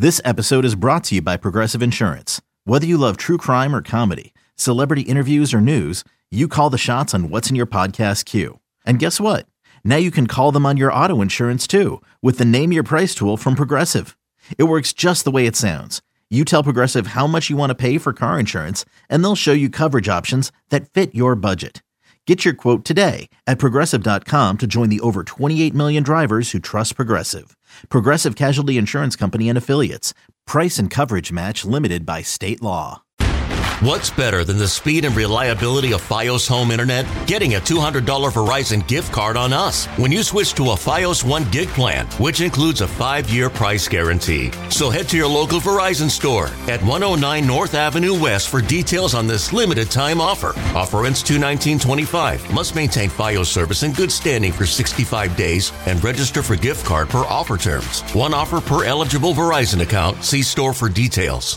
This episode is brought to you by Progressive Insurance. Whether you love true crime or comedy, celebrity interviews or news, you call the shots on what's in your podcast queue. And guess what? Now you can call them on your auto insurance too with the Name Your Price tool from Progressive. It works just the way it sounds. You tell Progressive how much you want to pay for car insurance, and they'll show you coverage options that fit your budget. Get your quote today at Progressive.com to join the over 28 million drivers who trust Progressive. Progressive Casualty Insurance Company and Affiliates. Price and coverage match limited by state law. What's better than the speed and reliability of Fios Home Internet? Getting a $200 Verizon gift card on us when you switch to a Fios 1 gig plan, which includes a 5-year price guarantee. So head to your local Verizon store at 109 North Avenue West for details on this limited time offer. Offer ends 2/19/25. Must maintain Fios service in good standing for 65 days and register for gift card per offer terms. One offer per eligible Verizon account. See store for details.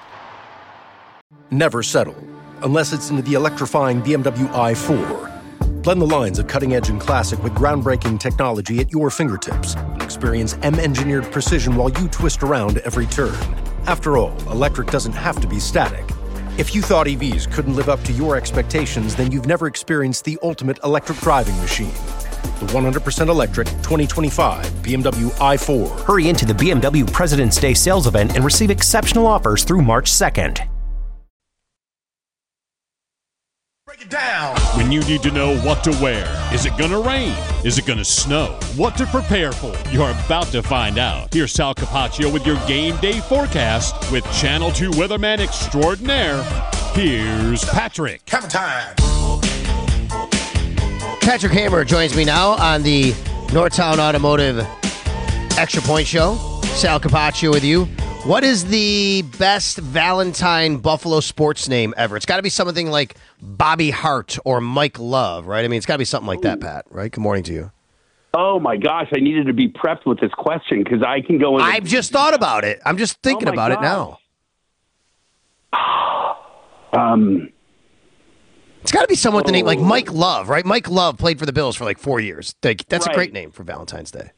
Never settle, unless it's into the electrifying BMW i4. Blend the lines of cutting-edge and classic with groundbreaking technology at your fingertips. Experience M-engineered precision while you twist around every turn. After all, electric doesn't have to be static. If you thought EVs couldn't live up to your expectations, then you've never experienced the ultimate electric driving machine. The 100% electric 2025 BMW i4. Hurry into the BMW President's Day sales event and receive exceptional offers through March 2nd. Down. When you need to know what to wear. Is it going to rain? Is it going to snow? What to prepare for? You're about to find out. Here's Sal Capaccio with your game day forecast with Channel 2 weatherman extraordinaire. Here's Patrick. Hammer time. Patrick Hammer joins me now on the Northtown Automotive Extra Point Show. Sal Capaccio with you. What is the best Valentine Buffalo sports name ever? It's got to be something like Bobby Hart or Mike Love, right? I mean, it's got to be something like that, Pat, right? Good morning to you. Oh, my gosh. I needed to be prepped with this question because I can go into... I've just thought about it. I'm just thinking about it now. It's got to be someone with the name like Mike Love, right? Mike Love played for the Bills for like 4 years. That's a great name for Valentine's Day.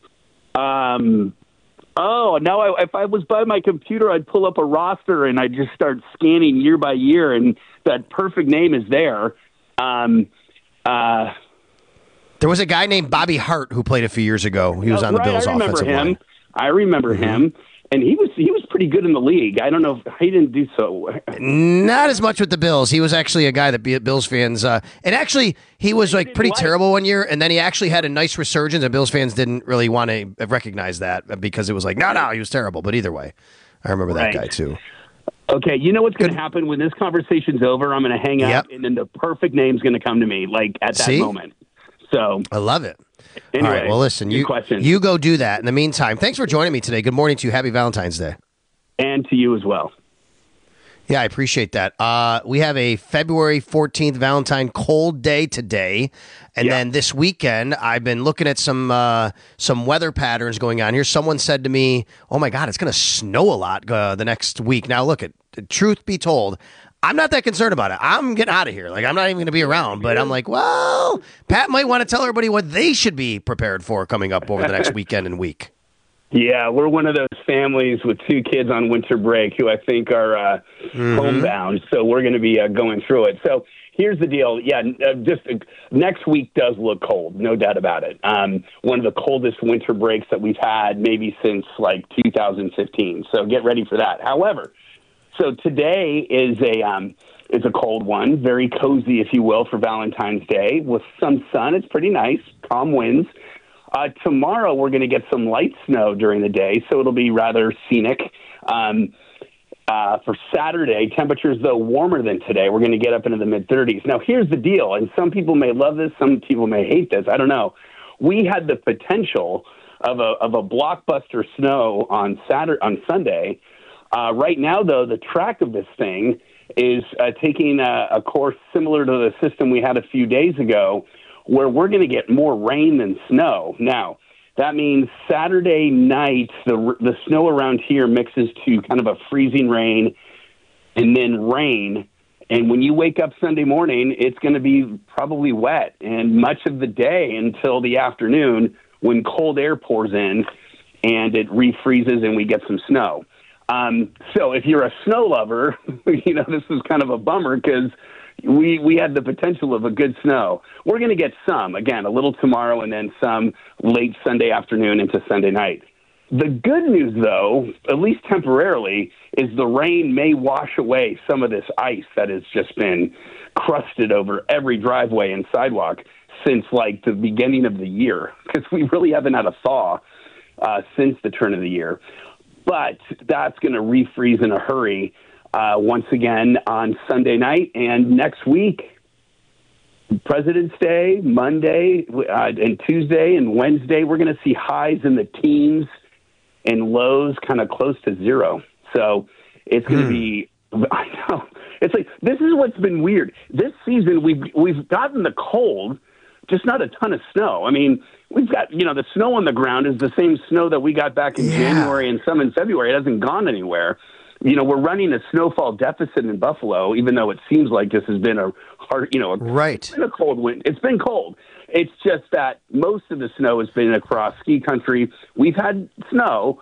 Oh, now if I was by my computer, I'd pull up a roster and I'd just start scanning year by year, and that perfect name is there. There was a guy named Bobby Hart who played a few years ago. He was on the Bills offensive line. I remember him, and he was pretty good in the league. I don't know if he didn't do so. Not as much with the Bills. He was actually a guy that Bills fans, and actually he was like pretty terrible one year, and then he actually had a nice resurgence, and Bills fans didn't really want to recognize that because it was like, no, he was terrible. But either way, I remember that guy too. Okay, you know what's going to happen when this conversation's over? I'm going to hang up, and then the perfect name's going to come to me, like at that moment. So I love it. Anyway, all right, well, listen, you go do that. In the meantime, thanks for joining me today. Good morning to you. Happy Valentine's Day. And to you as well. Yeah, I appreciate that. We have a February 14th Valentine cold day today. And then this weekend, I've been looking at some weather patterns going on here. Someone said to me, oh, my God, it's going to snow a lot the next week. Now, look, truth be told, I'm not that concerned about it. I'm getting out of here. Like, I'm not even going to be around. But I'm like, well, Pat might want to tell everybody what they should be prepared for coming up over the next weekend and week. Yeah, we're one of those families with 2 kids on winter break who I think are homebound. So we're going to be going through it. So here's the deal. Yeah, next week does look cold, no doubt about it. One of the coldest winter breaks that we've had maybe since like 2015. So get ready for that. However, so today is a cold one, very cozy, if you will, for Valentine's Day with some sun. It's pretty nice, calm winds. Tomorrow we're going to get some light snow during the day, so it'll be rather scenic. For Saturday, temperatures, though, warmer than today. We're going to get up into the mid-30s. Now, here's the deal, and some people may love this, some people may hate this. I don't know. We had the potential of a blockbuster snow on Sunday. Right now, though, the track of this thing is taking a course similar to the system we had a few days ago, where we're going to get more rain than snow. Now, that means Saturday night, the snow around here mixes to kind of a freezing rain and then rain. And when you wake up Sunday morning, it's going to be probably wet. And much of the day until the afternoon, when cold air pours in, and it refreezes and we get some snow. So if you're a snow lover, this is kind of a bummer because we had the potential of a good snow. We're going to get some, again, a little tomorrow and then some late Sunday afternoon into Sunday night. The good news, though, at least temporarily, is the rain may wash away some of this ice that has just been crusted over every driveway and sidewalk since, like, the beginning of the year, because we really haven't had a thaw since the turn of the year. But that's going to refreeze in a hurry once again on Sunday night. And next week, President's Day, Monday, and Tuesday and Wednesday, we're going to see highs in the teens and lows kind of close to zero. So it's going to be, I know, it's like, this is what's been weird. This season, we've gotten the cold, just not a ton of snow. I mean, we've got, the snow on the ground is the same snow that we got back in January and some in February. It hasn't gone anywhere. We're running a snowfall deficit in Buffalo, even though it seems like this has been a hard, right. It's been a cold winter. It's been cold. It's just that most of the snow has been across ski country. We've had snow,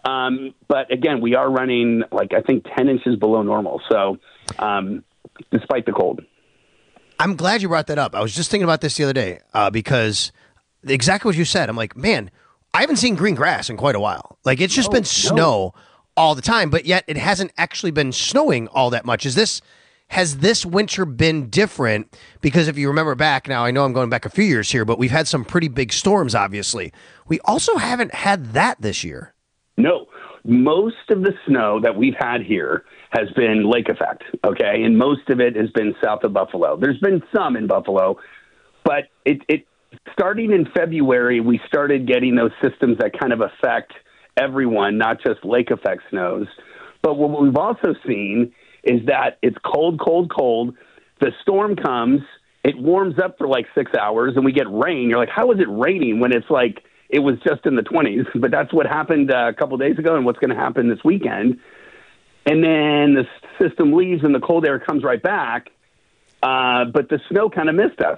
but again, we are running I think 10 inches below normal. So despite the cold. I'm glad you brought that up. I was just thinking about this the other day because exactly what you said. I'm like, man, I haven't seen green grass in quite a while. Like, it's just been snow all the time, but yet it hasn't actually been snowing all that much. Has this winter been different? Because if you remember back, now I know I'm going back a few years here, but we've had some pretty big storms, obviously. We also haven't had that this year. No. Most of the snow that we've had here has been lake effect, okay? And most of it has been south of Buffalo. There's been some in Buffalo, but it starting in February, we started getting those systems that kind of affect everyone, not just lake effect snows. But what we've also seen is that it's cold, cold, cold. The storm comes, it warms up for 6 hours, and we get rain. You're like, how is it raining when it's it was just in the 20s? But that's what happened a couple days ago and what's going to happen this weekend. And then the system leaves and the cold air comes right back, but the snow kind of missed us.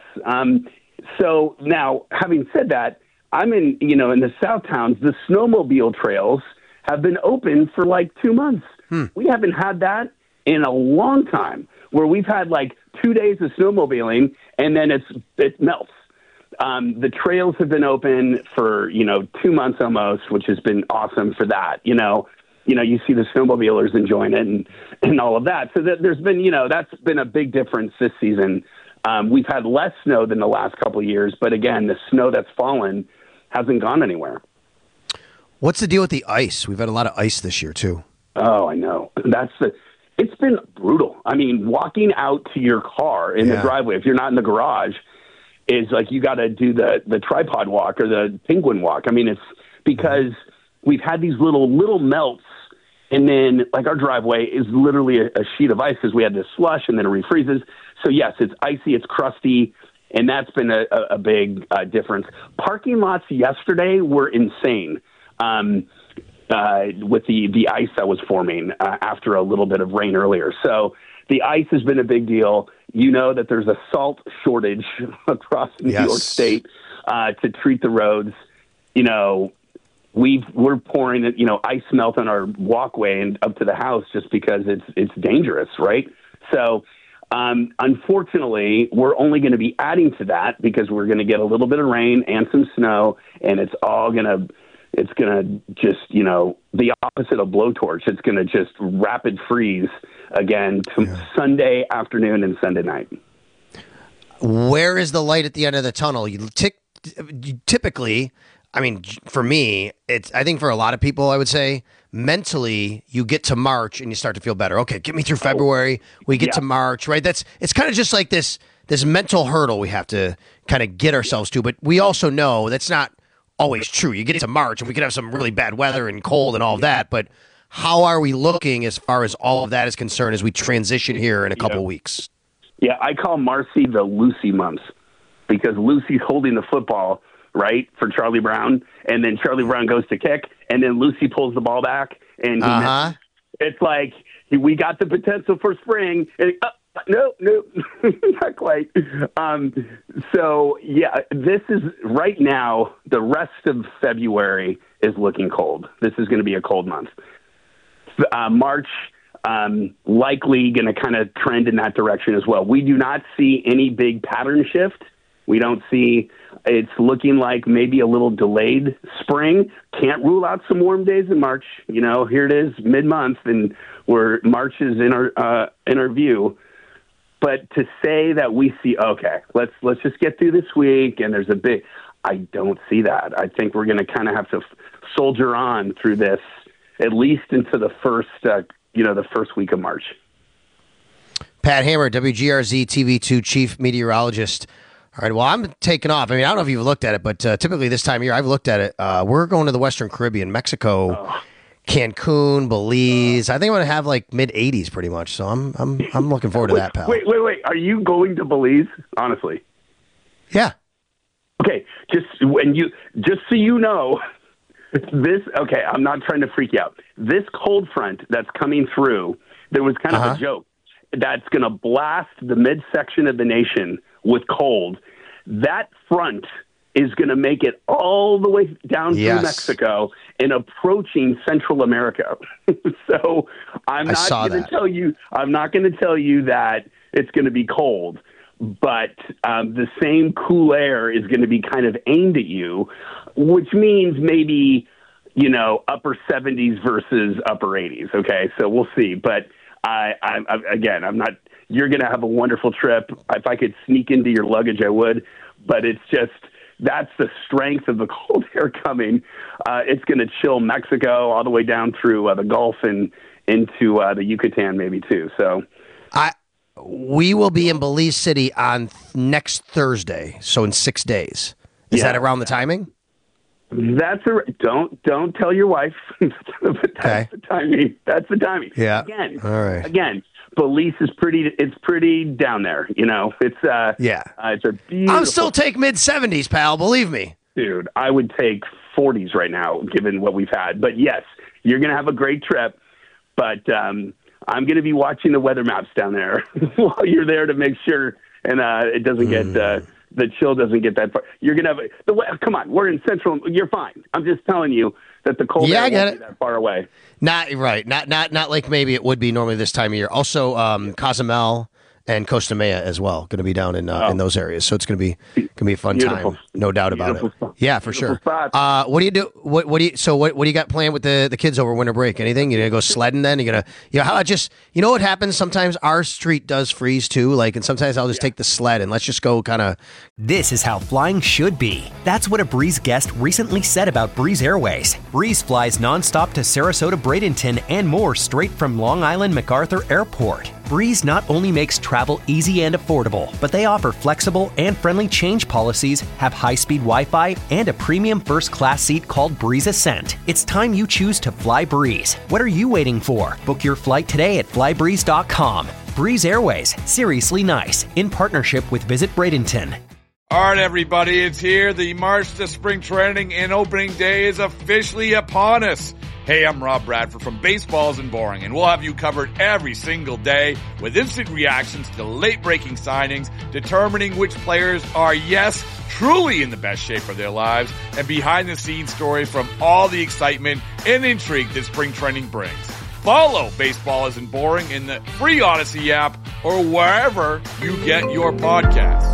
So now, having said that, I'm in the South Towns, the snowmobile trails have been open for 2 months. We haven't had that in a long time, where we've had 2 days of snowmobiling and then it melts. The trails have been open for 2 months almost, which has been awesome for that. You see the snowmobilers enjoying it and all of that. So there's been that's been a big difference this season. We've had less snow than the last couple of years, but again, the snow that's fallen hasn't gone anywhere. What's the deal with the ice? We've had a lot of ice this year too. Oh, I know. It's been brutal. I mean, walking out to your car in the driveway, if you're not in the garage, is you got to do the tripod walk or the penguin walk. I mean, it's because we've had these little melts, and then our driveway is literally a sheet of ice because we had this slush and then it refreezes. So yes, it's icy, it's crusty, and that's been a big difference. Parking lots yesterday were insane. With the ice that was forming after a little bit of rain earlier. So the ice has been a big deal. You know that there's a salt shortage across New York State to treat the roads. We're pouring ice melt on our walkway and up to the house just because it's dangerous, right? So unfortunately, we're only going to be adding to that because we're going to get a little bit of rain and some snow, and it's going to just, the opposite of blowtorch. It's going to just rapid freeze again Sunday afternoon and Sunday night. Where is the light at the end of the tunnel? You typically, I mean, for me, I think for a lot of people, I would say mentally you get to March and you start to feel better. Okay, get me through February. We get to March, right? It's kind of just like this mental hurdle we have to kind of get ourselves to. But we also know that's not always true. You get to March and we could have some really bad weather and cold and all of that, but how are we looking as far as all of that is concerned as we transition here in a couple weeks? Yeah, I call Marcy the Lucy months because Lucy's holding the football, right, for Charlie Brown, and then Charlie Brown goes to kick, and then Lucy pulls the ball back, and it's like we got the potential for spring, and No, not quite. So, yeah, this is right now, the rest of February is looking cold. This is going to be a cold month. March, likely going to kind of trend in that direction as well. We do not see any big pattern shift. We don't see, it's looking like maybe a little delayed spring. Can't rule out some warm days in March. Here it is mid-month, and March is in our view. But to say that we see, okay, let's just get through this week, and there's I don't see that. I think we're going to kind of have to soldier on through this, at least into the first week of March. Pat Hammer, WGRZ TV2 chief meteorologist. All right, well, I'm taking off. I mean, I don't know if you've looked at it, but typically this time of year, I've looked at it. We're going to the Western Caribbean, Mexico, Cancun, Belize. I think I'm going to have like mid-80s pretty much. So I'm looking forward to that, pal. Wait. Are you going to Belize? Honestly. Yeah. Okay. Just so you know, okay, I'm not trying to freak you out. This cold front that's coming through, there was kind of a joke that's going to blast the midsection of the nation with cold. That front is going to make it all the way down through Mexico and approaching Central America. So I'm not going to tell you that it's going to be cold, but the same cool air is going to be kind of aimed at you, which means maybe, upper 70s versus upper 80s. Okay. So we'll see. But I'm not, you're going to have a wonderful trip. If I could sneak into your luggage, I would, but it's just, that's the strength of the cold air coming. It's going to chill Mexico all the way down through the Gulf and into the Yucatan maybe too. So we will be in Belize City on next Thursday. So in 6 days. Is that around the timing? Don't tell your wife. That's the timing. That's the timing. Yeah. Again, Belize is pretty down there. It's it's a beautiful. I'll still take mid-70s, pal. Believe me, dude. I would take 40s right now, given what we've had. But yes, you're gonna have a great trip. But I'm gonna be watching the weather maps down there while you're there to make sure and it doesn't get. The chill doesn't get that far. You're going to have come on, we're in Central. You're fine. I'm just telling you that the cold air won't be that far away. Not like maybe it would be normally this time of year. Also, Cozumel and Costa Maya as well, going to be down in those areas. So it's going to be a fun time, no doubt about it. Yeah, for sure. What do you do? What do you got planned with the kids over winter break? Anything? You gonna go sledding then? You gonna what happens sometimes? Our street does freeze too. And sometimes I'll just take the sled and let's just go kind of. This is how flying should be. That's what a Breeze guest recently said about Breeze Airways. Breeze flies nonstop to Sarasota, Bradenton, and more straight from Long Island MacArthur Airport. Breeze not only makes travel easy and affordable, but they offer flexible and friendly change policies, have high-speed Wi-Fi, and a premium first-class seat called Breeze Ascent. It's time you choose to fly Breeze. What are you waiting for? Book your flight today at flybreeze.com. Breeze Airways, seriously nice, in partnership with Visit Bradenton. All right, everybody, it's here. The March to Spring Training and Opening Day is officially upon us. Hey, I'm Rob Bradford from Baseball Isn't Boring, and we'll have you covered every single day with instant reactions to late-breaking signings, determining which players are, yes, truly in the best shape of their lives, and behind-the-scenes stories from all the excitement and intrigue that spring training brings. Follow Baseball Isn't Boring in the free Odyssey app or wherever you get your podcasts.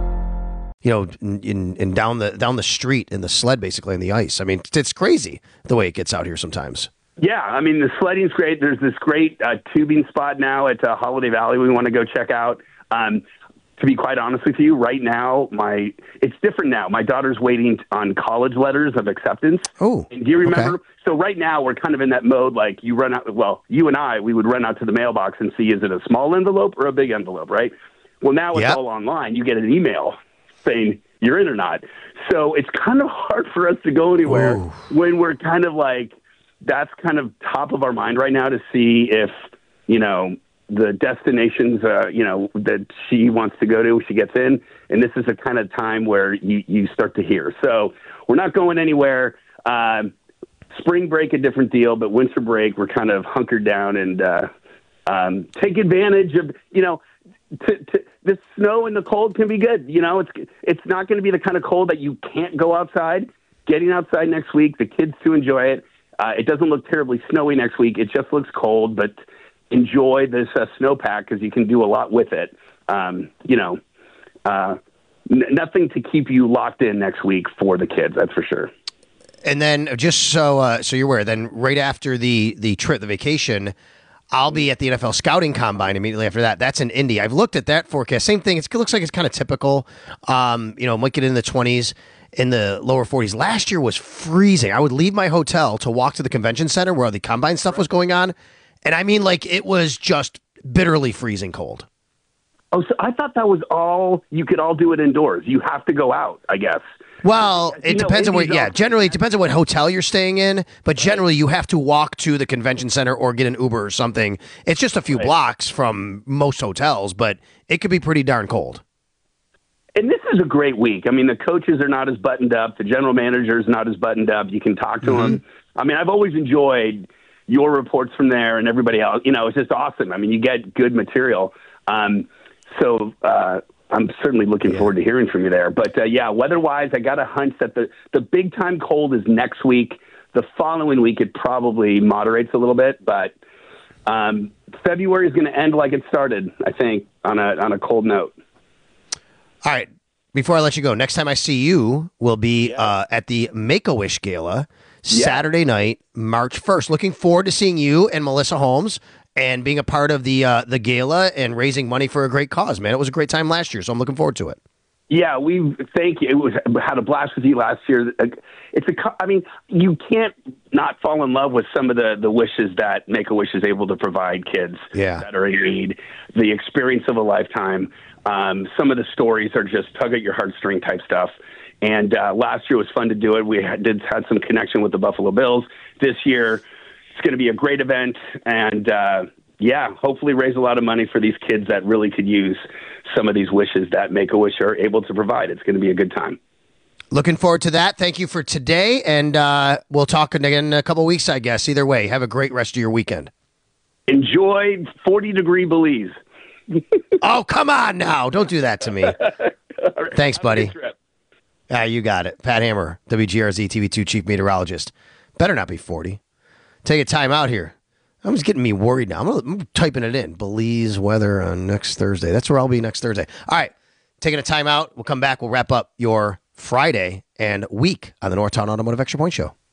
In down the street in the sled, basically in the ice. I mean, it's crazy the way it gets out here sometimes. Yeah, I mean, the sledding's great. There's this great tubing spot now at Holiday Valley we want to go check out. To be quite honest with you, right now, it's different now. My daughter's waiting on college letters of acceptance. Oh, and do you remember? Okay. So right now, we're kind of in that mode, like you run out. Well, you and I, we would run out to the mailbox and see, is it a small envelope or a big envelope, right? Well, now it's all online. You get an email saying you're in or not. So it's kind of hard for us to go anywhere when we're kind of like, that's kind of top of our mind right now to see if, the destinations, that she wants to go to, she gets in. And this is a kind of time where you start to hear. So we're not going anywhere. Spring break, a different deal, but winter break, we're kind of hunkered down and take advantage of, the snow and the cold can be good. You know, it's not going to be the kind of cold that you can't go outside. Getting outside next week, the kids to enjoy it. It doesn't look terribly snowy next week. It just looks cold, but enjoy this snowpack because you can do a lot with it. Nothing to keep you locked in next week for the kids, that's for sure. And then just so you're aware, then right after the trip, the vacation, I'll be at the NFL Scouting Combine immediately after that. That's in Indy. I've looked at that forecast. Same thing. It looks like it's kind of typical. Might get in the 20s, in the lower 40s. Last year was freezing. I would leave my hotel to walk to the convention center where all the combine stuff was going on. And I mean, like, it was just bitterly freezing cold. Oh, so I thought that was all, you could all do it indoors. You have to go out, I guess. Well, it depends on generally it depends on what hotel you're staying in, but generally you have to walk to the convention center or get an Uber or something. It's just a few blocks from most hotels, but it could be pretty darn cold. And this is a great week. I mean, the coaches are not as buttoned up. The general manager is not as buttoned up. You can talk to them. I mean, I've always enjoyed your reports from there and everybody else. You know, it's just awesome. I mean, you get good material. So I'm certainly looking forward to hearing from you there. But, weather-wise, I got a hunch that the big-time cold is next week. The following week, it probably moderates a little bit. But February is going to end like it started, I think, on a cold note. All right. Before I let you go, next time I see you will be at the Make-A-Wish Gala, Saturday night, March 1st. Looking forward to seeing you and Melissa Holmes and being a part of the gala and raising money for a great cause, man. It was a great time last year, so I'm looking forward to it. Yeah, thank you. Had a blast with you last year. You can't not fall in love with some of the wishes that Make-A-Wish is able to provide kids that are in need. The experience of a lifetime. Some of the stories are just tug at your heartstring type stuff. And last year was fun to do it. We had some connection with the Buffalo Bills. This year, it's going to be a great event, and hopefully raise a lot of money for these kids that really could use some of these wishes that Make-A-Wish are able to provide. It's going to be a good time. Looking forward to that. Thank you for today, and we'll talk again in a couple weeks, I guess. Either way, have a great rest of your weekend. Enjoy 40-degree Belize. Oh, come on now. Don't do that to me. Right. Thanks, buddy. You got it. Pat Hammer, WGRZ TV2 Chief Meteorologist. Better not be 40. Take a time out here. I'm just getting me worried now. I'm typing it in. Belize weather on next Thursday. That's where I'll be next Thursday. All right. Taking a time out. We'll come back. We'll wrap up your Friday and week on the Northtown Automotive Extra Point Show.